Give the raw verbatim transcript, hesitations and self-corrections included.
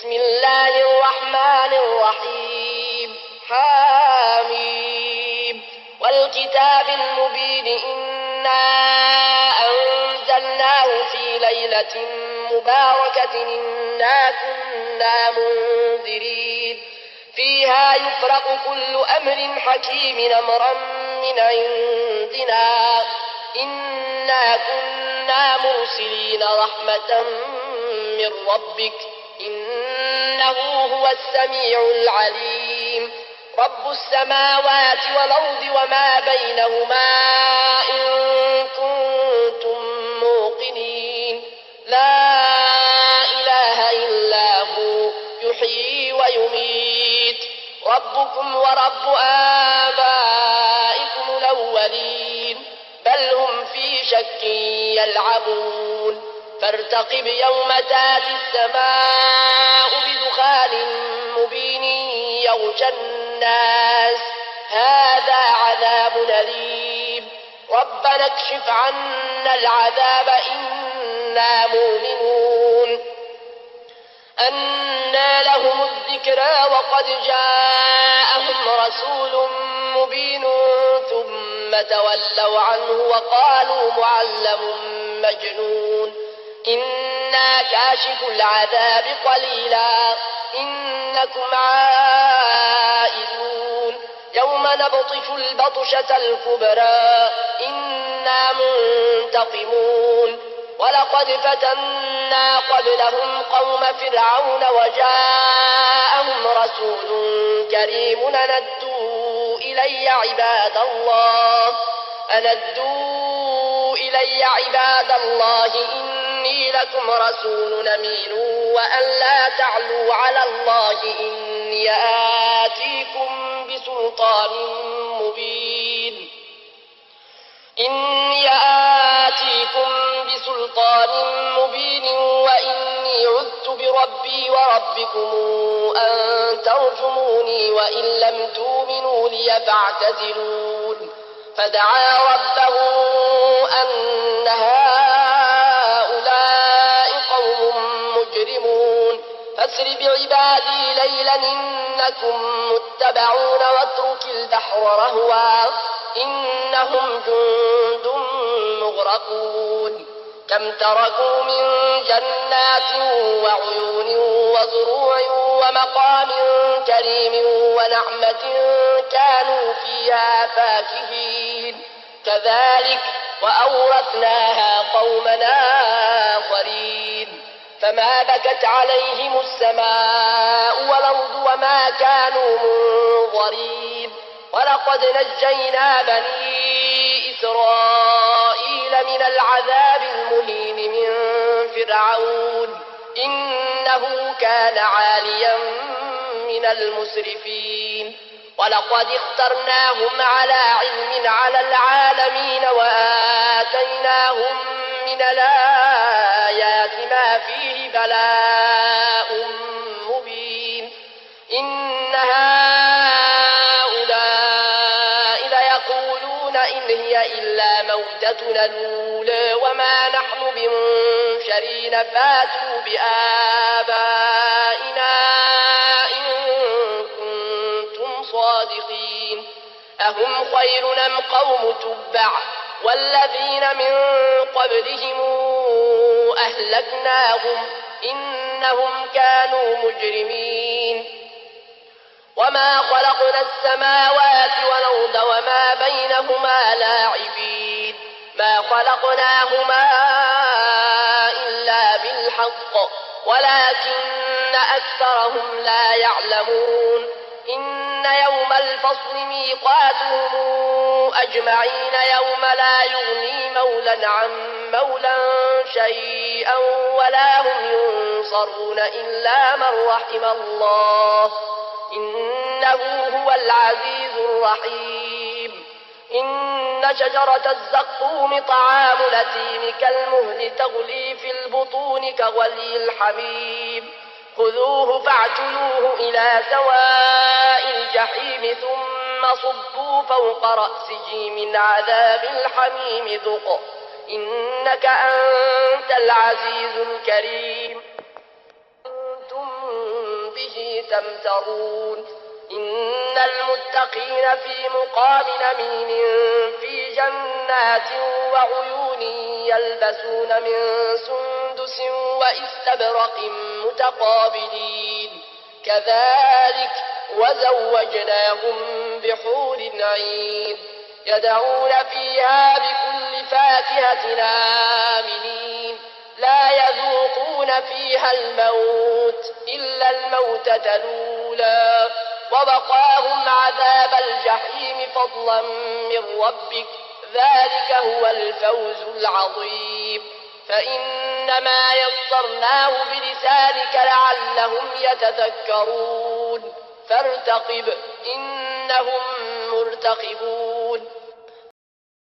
بسم الله الرحمن الرحيم حميم والكتاب المبين إنا أنزلناه في ليلة مباركة إنا كنا منذرين فيها يفرق كل أمر حكيم أمرا من عندنا إنا كنا مرسلين رحمة من ربك إنه هو السميع العليم رب السماوات والأرض وما بينهما إن كنتم موقنين لا إله إلا هو يحيي ويميت ربكم ورب آبائكم الأولين بل هم في شك يلعبون فارتقب يوم تاتي السماء بدخان مبين يغشى الناس هذا عذاب أليم ربنا اكشف عنا العذاب إنا مؤمنون أنى لهم الذكرى وقد جاءهم رسول مبين ثم تولوا عنه وقالوا معلم مجنون إنا كاشف العذاب قليلا إنكم عائدون يوم نبطش البطشة الكبرى إنا منتقمون ولقد فتنا قبلهم قوم فرعون وجاءهم رسول كريم أندوا إلي عباد الله أندوا إلي عباد الله إني لكم رسول أمين وأن لا تعلوا على الله إني آتيكم بسلطان مبين إني آتيكم بسلطان مبين وإني عذت بربي وربكم أن ترجموني وإن لم تؤمنوا لي فاعتزلون فدعا ربه أن هؤلاء قوم مجرمون فاسر بعبادي ليلا إنكم متبعون واترك البحر رهوا إنهم جند مغرقون كم تركوا من جنات وعيون وزروع ومقام كريم ونعمة كانوا فيها فاكهين كذلك وأورثناها قومنا آخرين فما بكت عليهم السماء والأرض وما كانوا منظرين ولقد نجينا بني إسرائيل من العذاب المهين من فرعون إنه كان عاليا من المسرفين ولقد اخترناهم على علم على العالمين وآتيناهم من الآيات ما فيه بلاء مبين إن هؤلاء ليقولون إن هي إلا موتتنا الأولى وما نحن بمنشرين فاتوا بآبائنا إن كنتم صادقين أهم خير أم قوم تبع والذين من قبلهم أهلكناهم إنهم كانوا مجرمين وما خلقنا السماوات والأرض وما بينهما لاعبين ما خلقناهما إلا بالحق ولكن أكثرهم لا يعلمون إن يوم الفصل ميقاتهم أجمعين يوم لا يغني مولا عن مولا شيئا ولا هم ينصرون إلا من رحم الله إنه هو العزيز الرحيم إن شجرة الزقوم طعام الأثيم كالمهل تغلي في البطون كغلي الحميم خذوه فاعتلوه إلى سواء الجحيم ثم صبوا فوق رأسه من عذاب الحميم ذق إنك أنت العزيز الكريم أنتم تمترون إن المتقين في مقام أمين في جنات وعيون يلبسون من سندس وإستبرق متقابلين كذلك وزوجناهم بحور عين يدعون فيها بكل فاكهة آمنين لا يذوقون فيها الموت إلا الموتة الأولى ووقاهم عذاب الجحيم فضلا من ربك ذلك هو الفوز العظيم فإنما يسرناه بلسانك لعلهم يتذكرون فارتقب إنهم مرتقبون